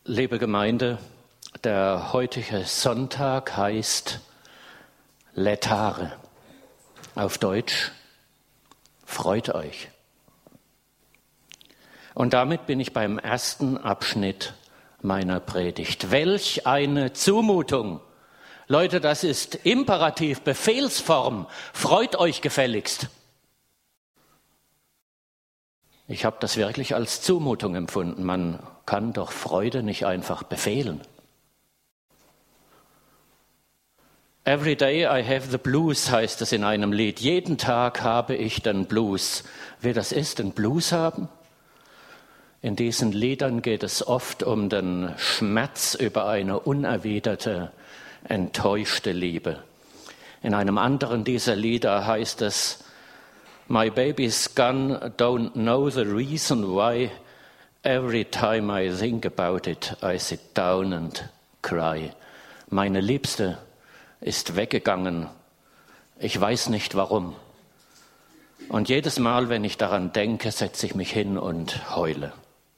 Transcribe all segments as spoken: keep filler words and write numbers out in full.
Liebe Gemeinde, der heutige Sonntag heißt Laetare. Auf Deutsch, freut euch. Und damit bin ich beim ersten Abschnitt meiner Predigt. Welch eine Zumutung! Leute, das ist Imperativ, Befehlsform. Freut euch gefälligst. Ich habe das wirklich als Zumutung empfunden. Man kann doch Freude nicht einfach befehlen. Every day I have the blues, heißt es in einem Lied. Jeden Tag habe ich den Blues. Wer das ist, den Blues haben? In diesen Liedern geht es oft um den Schmerz über eine unerwiderte, enttäuschte Liebe. In einem anderen dieser Lieder heißt es: My baby's gone, don't know the reason why. Every time I think about it, I sit down and cry. Meine Liebste ist weggegangen. Ich weiß nicht warum. Und jedes Mal, wenn ich daran denke, setze ich mich hin und heule.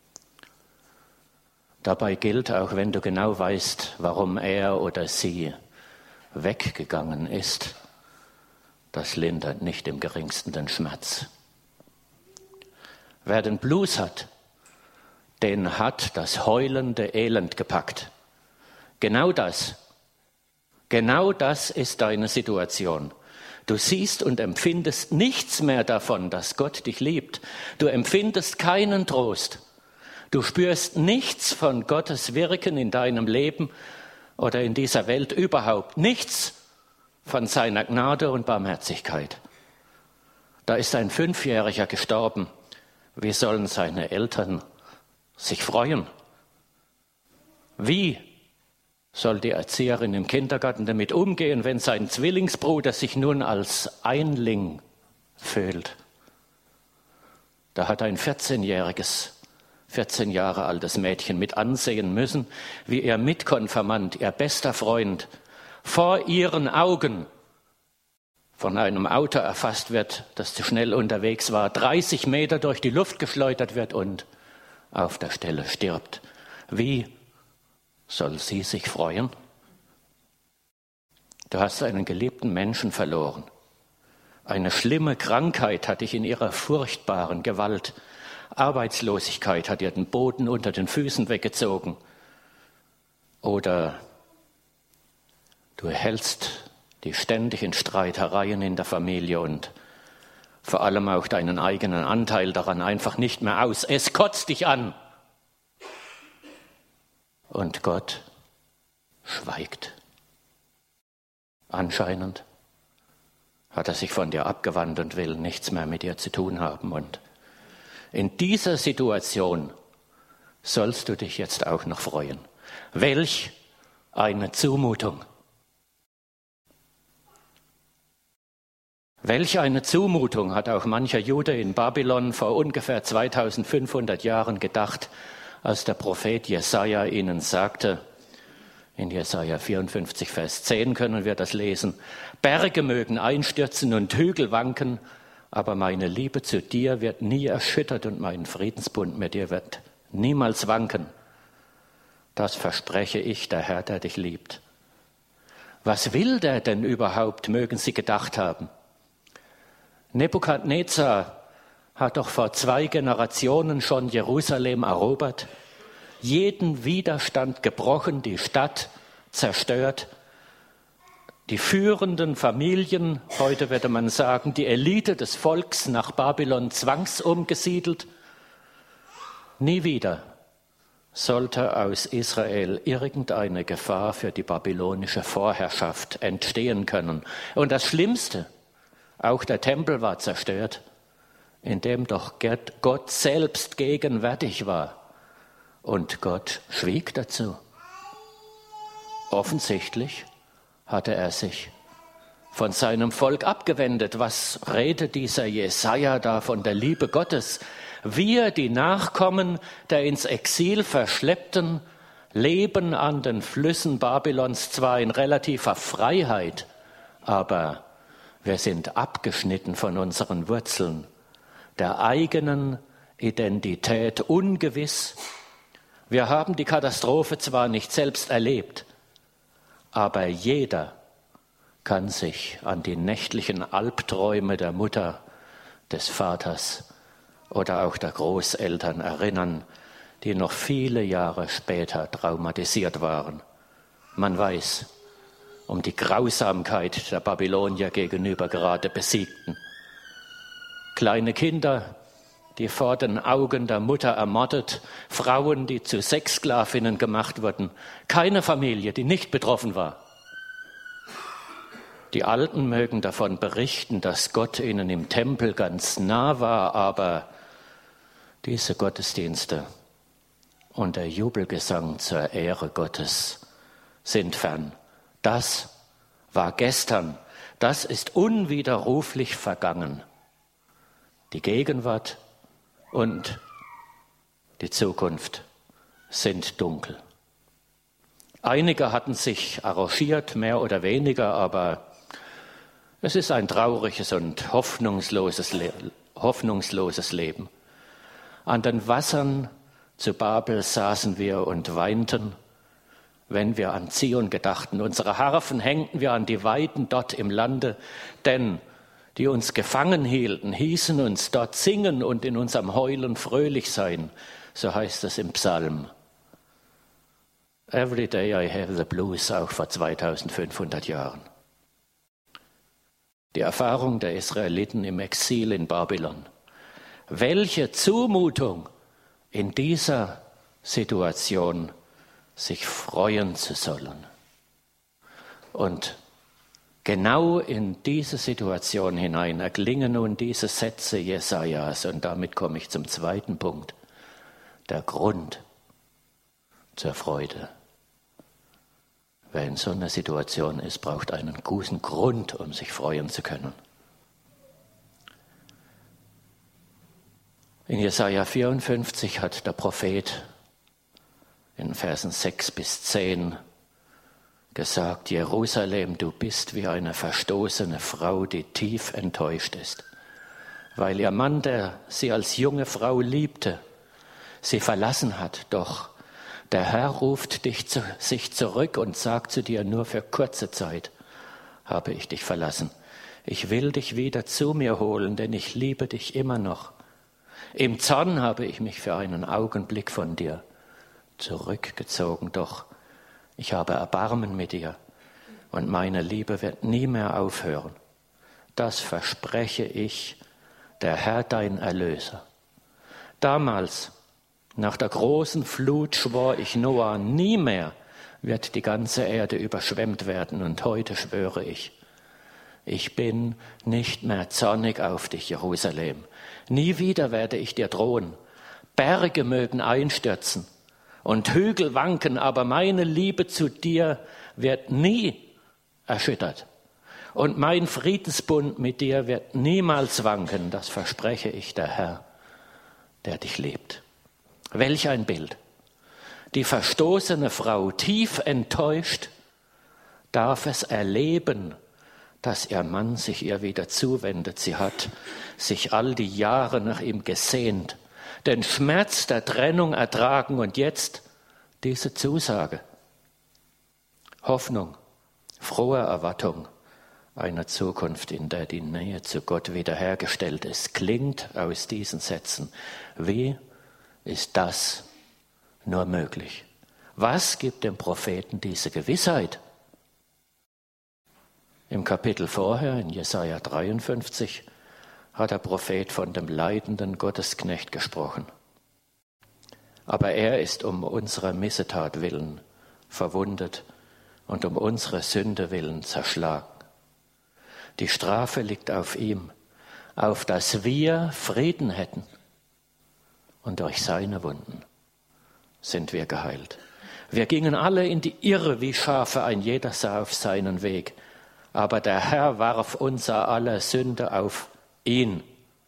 Dabei gilt, auch wenn du genau weißt, warum er oder sie weggegangen ist, das lindert nicht im geringsten den Schmerz. Wer den Blues hat, den hat das heulende Elend gepackt. Genau das, genau das ist deine Situation. Du siehst und empfindest nichts mehr davon, dass Gott dich liebt. Du empfindest keinen Trost. Du spürst nichts von Gottes Wirken in deinem Leben oder in dieser Welt überhaupt. Nichts von seiner Gnade und Barmherzigkeit. Da ist ein Fünfjähriger gestorben. Wie sollen seine Eltern sich freuen? Wie soll die Erzieherin im Kindergarten damit umgehen, wenn sein Zwillingsbruder sich nun als Einling fühlt? Da hat ein vierzehnjähriges, vierzehn Jahre altes Mädchen mit ansehen müssen, wie ihr Mitkonfirmand, ihr bester Freund, vor ihren Augen von einem Auto erfasst wird, das zu schnell unterwegs war, dreißig Meter durch die Luft geschleudert wird und auf der Stelle stirbt. Wie soll sie sich freuen? Du hast einen geliebten Menschen verloren. Eine schlimme Krankheit hat dich in ihrer furchtbaren Gewalt. Arbeitslosigkeit hat dir den Boden unter den Füßen weggezogen. Oder du hältst die ständigen Streitereien in der Familie und vor allem auch deinen eigenen Anteil daran einfach nicht mehr aus. Es kotzt dich an. Und Gott schweigt. Anscheinend hat er sich von dir abgewandt und will nichts mehr mit dir zu tun haben. Und in dieser Situation sollst du dich jetzt auch noch freuen. Welch eine Zumutung! Welch eine Zumutung hat auch mancher Jude in Babylon vor ungefähr zweitausendfünfhundert Jahren gedacht, als der Prophet Jesaja ihnen sagte, in Jesaja vierundfünfzig, Vers zehn können wir das lesen: Berge mögen einstürzen und Hügel wanken, aber meine Liebe zu dir wird nie erschüttert und mein Friedensbund mit dir wird niemals wanken. Das verspreche ich, der Herr, der dich liebt. Was will der denn überhaupt, mögen sie gedacht haben? Nebukadnezar hat doch vor zwei Generationen schon Jerusalem erobert, jeden Widerstand gebrochen, die Stadt zerstört, die führenden Familien, heute würde man sagen, die Elite des Volks nach Babylon zwangsumgesiedelt. Nie wieder sollte aus Israel irgendeine Gefahr für die babylonische Vorherrschaft entstehen können. Und das Schlimmste, auch der Tempel war zerstört, in dem doch Gott selbst gegenwärtig war. Und Gott schwieg dazu. Offensichtlich hatte er sich von seinem Volk abgewendet. Was redet dieser Jesaja da von der Liebe Gottes? Wir, die Nachkommen der ins Exil Verschleppten, leben an den Flüssen Babylons zwar in relativer Freiheit, aber wir sind abgeschnitten von unseren Wurzeln, der eigenen Identität ungewiss, Wir haben die Katastrophe zwar nicht selbst erlebt, aber jeder kann sich an die nächtlichen Albträume der Mutter, des Vaters oder auch der Großeltern erinnern, die noch viele Jahre später traumatisiert waren. Man weiß um die Grausamkeit der Babylonier gegenüber gerade Besiegten. Kleine Kinder, die vor den Augen der Mutter ermordet, Frauen, die zu Sexsklavinnen gemacht wurden, keine Familie, die nicht betroffen war. Die Alten mögen davon berichten, dass Gott ihnen im Tempel ganz nah war, aber diese Gottesdienste und der Jubelgesang zur Ehre Gottes sind fern. Das war gestern, das ist unwiderruflich vergangen. Die Gegenwart und die Zukunft sind dunkel. Einige hatten sich arrangiert, mehr oder weniger, aber es ist ein trauriges und hoffnungsloses, Le- hoffnungsloses Leben. An den Wassern zu Babel saßen wir und weinten, wenn wir an Zion gedachten. Unsere Harfen hängten wir an die Weiden dort im Lande, denn die uns gefangen hielten, hießen uns dort singen und in unserem Heulen fröhlich sein. So heißt es im Psalm. Every day I have the blues, auch vor zweitausendfünfhundert Jahren. Die Erfahrung der Israeliten im Exil in Babylon. Welche Zumutung in dieser Situation, sich freuen zu sollen. Und genau in diese Situation hinein erklingen nun diese Sätze Jesajas. Und damit komme ich zum zweiten Punkt. Der Grund zur Freude. Wer in so einer Situation ist, braucht einen guten Grund, um sich freuen zu können. In Jesaja vierundfünfzig hat der Prophet in Versen sechs bis zehn gesagt, Jerusalem, du bist wie eine verstoßene Frau, die tief enttäuscht ist, weil ihr Mann, der sie als junge Frau liebte, sie verlassen hat. Doch der Herr ruft dich zu sich zurück und sagt zu dir, nur für kurze Zeit habe ich dich verlassen. Ich will dich wieder zu mir holen, denn ich liebe dich immer noch. Im Zorn habe ich mich für einen Augenblick von dir zurückgezogen, doch ich habe Erbarmen mit dir und meine Liebe wird nie mehr aufhören. Das verspreche ich, der Herr, dein Erlöser. Damals, nach der großen Flut, schwor ich Noah, nie mehr wird die ganze Erde überschwemmt werden. Und heute schwöre ich, ich bin nicht mehr zornig auf dich, Jerusalem. Nie wieder werde ich dir drohen. Berge mögen einstürzen und Hügel wanken, aber meine Liebe zu dir wird nie erschüttert. Und mein Friedensbund mit dir wird niemals wanken, das verspreche ich, der Herr, der dich liebt. Welch ein Bild. Die verstoßene Frau, tief enttäuscht, darf es erleben, dass ihr Mann sich ihr wieder zuwendet. Sie hat sich all die Jahre nach ihm gesehnt, den Schmerz der Trennung ertragen und jetzt diese Zusage. Hoffnung, frohe Erwartung einer Zukunft, in der die Nähe zu Gott wiederhergestellt ist, klingt aus diesen Sätzen. Wie ist das nur möglich? Was gibt dem Propheten diese Gewissheit? Im Kapitel vorher, in Jesaja dreiundfünfzig, hat der Prophet von dem leidenden Gottesknecht gesprochen. Aber er ist um unserer Missetat willen verwundet und um unsere Sünde willen zerschlagen. Die Strafe liegt auf ihm, auf dass wir Frieden hätten. Und durch seine Wunden sind wir geheilt. Wir gingen alle in die Irre wie Schafe, ein jeder sah auf seinen Weg. Aber der Herr warf unser aller Sünde auf ihn.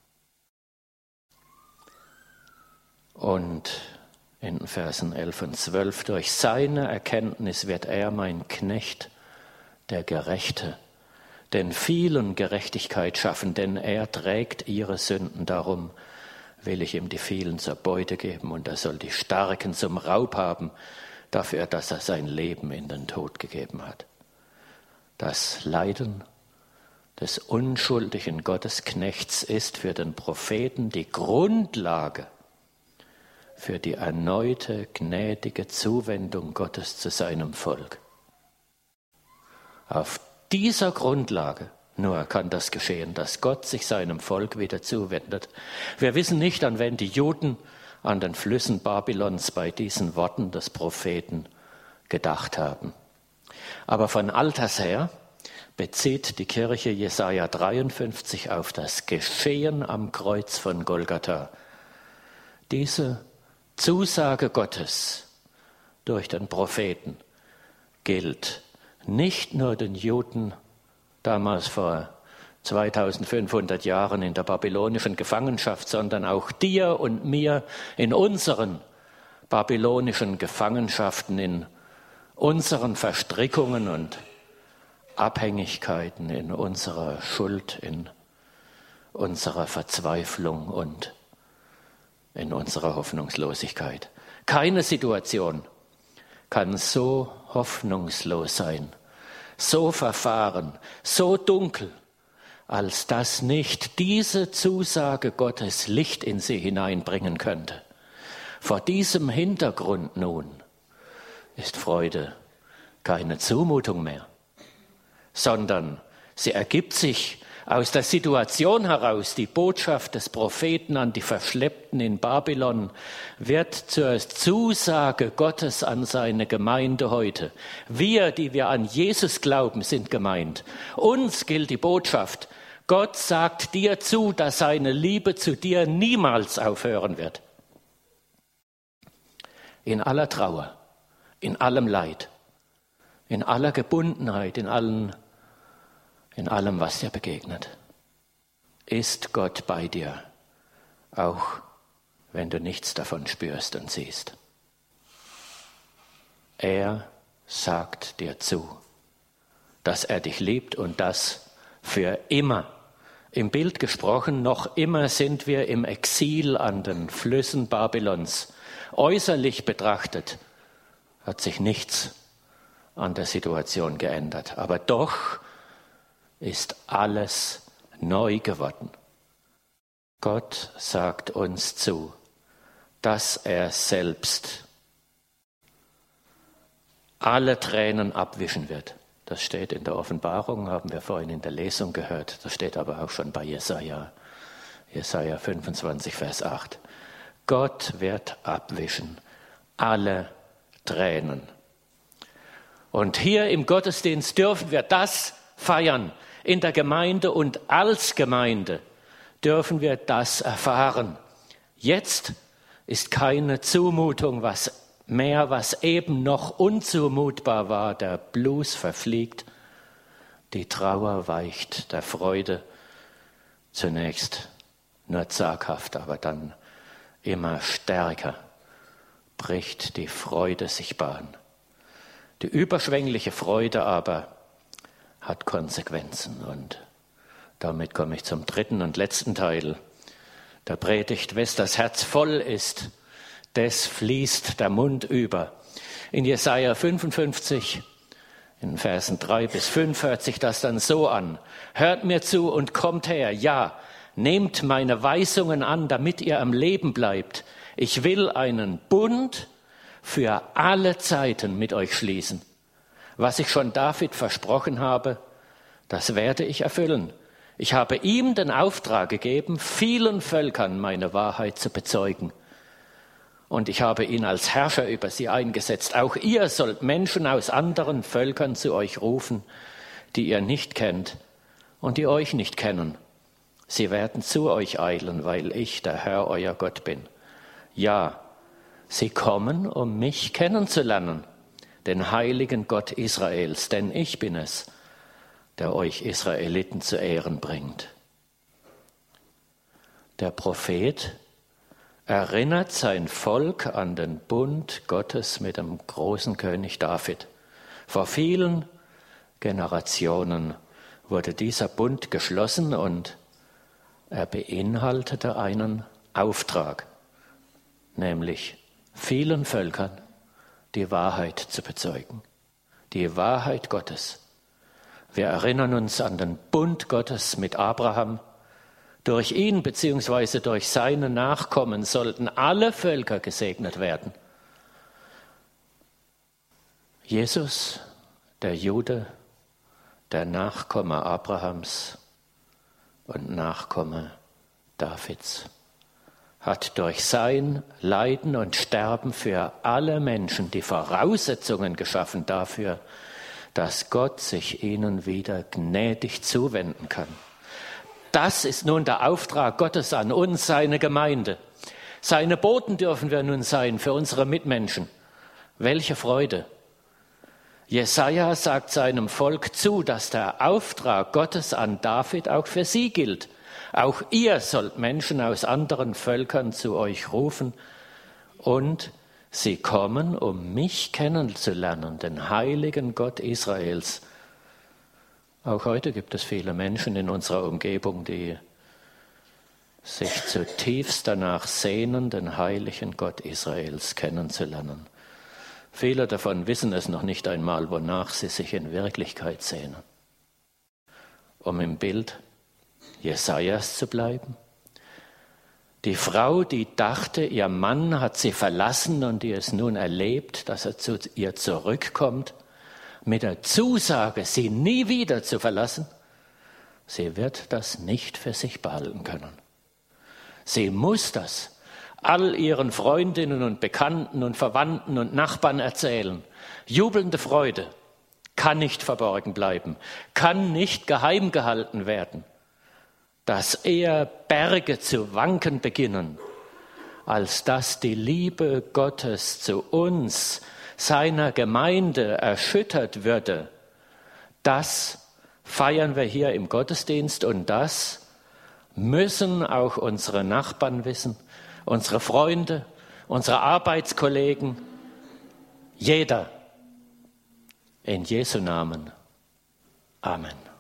Und in Versen elf und zwölf, durch seine Erkenntnis wird er mein Knecht, der Gerechte, den vielen Gerechtigkeit schaffen, denn er trägt ihre Sünden darum. will ich ihm die vielen zur Beute geben und er soll die Starken zum Raub haben, dafür, dass er sein Leben in den Tod gegeben hat. Das Leiden des unschuldigen Gottesknechts ist für den Propheten die Grundlage für die erneute gnädige Zuwendung Gottes zu seinem Volk. Auf dieser Grundlage nur kann das geschehen, dass Gott sich seinem Volk wieder zuwendet. Wir wissen nicht, an wen die Juden an den Flüssen Babylons bei diesen Worten des Propheten gedacht haben. Aber von alters her bezieht die Kirche Jesaja dreiundfünfzig auf das Geschehen am Kreuz von Golgatha. Diese Zusage Gottes durch den Propheten gilt nicht nur den Juden damals vor zweitausendfünfhundert Jahren in der babylonischen Gefangenschaft, sondern auch dir und mir in unseren babylonischen Gefangenschaften, in unseren Verstrickungen und Abhängigkeiten, in unserer Schuld, in unserer Verzweiflung und in unserer Hoffnungslosigkeit. Keine Situation kann so hoffnungslos sein, so verfahren, so dunkel, als dass nicht diese Zusage Gottes Licht in sie hineinbringen könnte. Vor diesem Hintergrund nun ist Freude keine Zumutung mehr, sondern sie ergibt sich aus der Situation heraus. Die Botschaft des Propheten an die Verschleppten in Babylon wird zur Zusage Gottes an seine Gemeinde heute. Wir, die wir an Jesus glauben, sind gemeint. Uns gilt die Botschaft: Gott sagt dir zu, dass seine Liebe zu dir niemals aufhören wird. In aller Trauer, in allem Leid, in aller Gebundenheit, in allen In allem, was dir begegnet, ist Gott bei dir, auch wenn du nichts davon spürst und siehst. Er sagt dir zu, dass er dich liebt und das für immer. Im Bild gesprochen, noch immer sind wir im Exil an den Flüssen Babylons. Äußerlich betrachtet hat sich nichts an der Situation geändert, aber doch ist alles neu geworden. Gott sagt uns zu, dass er selbst alle Tränen abwischen wird. Das steht in der Offenbarung, haben wir vorhin in der Lesung gehört. Das steht aber auch schon bei Jesaja, Jesaja fünfundzwanzig, Vers acht. Gott wird abwischen alle Tränen. Und hier im Gottesdienst dürfen wir das feiern. In der Gemeinde und als Gemeinde dürfen wir das erfahren. Jetzt ist keine Zumutung was mehr, was eben noch unzumutbar war. Der Blues verfliegt, die Trauer weicht der Freude zunächst nur zaghaft, aber dann immer stärker bricht die Freude sich Bahn. Die überschwängliche Freude aber hat Konsequenzen. Und damit komme ich zum dritten und letzten Teil der Predigt. Wes das Herz voll ist, des fließt der Mund über. In Jesaja fünfundfünfzig, in Versen drei bis fünf, hört sich das dann so an. Hört mir zu und kommt her, ja, nehmt meine Weisungen an, damit ihr am Leben bleibt. Ich will einen Bund für alle Zeiten mit euch schließen. Was ich schon David versprochen habe, das werde ich erfüllen. Ich habe ihm den Auftrag gegeben, vielen Völkern meine Wahrheit zu bezeugen. Und ich habe ihn als Herrscher über sie eingesetzt. Auch ihr sollt Menschen aus anderen Völkern zu euch rufen, die ihr nicht kennt und die euch nicht kennen. Sie werden zu euch eilen, weil ich der Herr, euer Gott bin. Ja, sie kommen, um mich kennenzulernen, den heiligen Gott Israels, denn ich bin es, der euch Israeliten zu Ehren bringt. Der Prophet erinnert sein Volk an den Bund Gottes mit dem großen König David. Vor vielen Generationen wurde dieser Bund geschlossen und er beinhaltete einen Auftrag, nämlich vielen Völkern die Wahrheit zu bezeugen, die Wahrheit Gottes. Wir erinnern uns an den Bund Gottes mit Abraham. Durch ihn bzw. durch seine Nachkommen sollten alle Völker gesegnet werden. Jesus, der Jude, der Nachkomme Abrahams und Nachkomme Davids, hat durch sein Leiden und Sterben für alle Menschen die Voraussetzungen geschaffen dafür, dass Gott sich ihnen wieder gnädig zuwenden kann. Das ist nun der Auftrag Gottes an uns, seine Gemeinde. Seine Boten dürfen wir nun sein für unsere Mitmenschen. Welche Freude! Jesaja sagt seinem Volk zu, dass der Auftrag Gottes an David auch für sie gilt. Auch ihr sollt Menschen aus anderen Völkern zu euch rufen und sie kommen, um mich kennenzulernen, den heiligen Gott Israels. Auch heute gibt es viele Menschen in unserer Umgebung, die sich zutiefst danach sehnen, den heiligen Gott Israels kennenzulernen. Viele davon wissen es noch nicht einmal, wonach sie sich in Wirklichkeit sehnen. Um im Bild Jesajas zu bleiben. Die Frau, die dachte, ihr Mann hat sie verlassen und die es nun erlebt, dass er zu ihr zurückkommt, mit der Zusage, sie nie wieder zu verlassen, sie wird das nicht für sich behalten können. Sie muss das all ihren Freundinnen und Bekannten und Verwandten und Nachbarn erzählen. Jubelnde Freude kann nicht verborgen bleiben, kann nicht geheim gehalten werden, dass eher Berge zu wanken beginnen, als dass die Liebe Gottes zu uns, seiner Gemeinde, erschüttert würde. Das feiern wir hier im Gottesdienst und das müssen auch unsere Nachbarn wissen, unsere Freunde, unsere Arbeitskollegen, jeder. In Jesu Namen. Amen.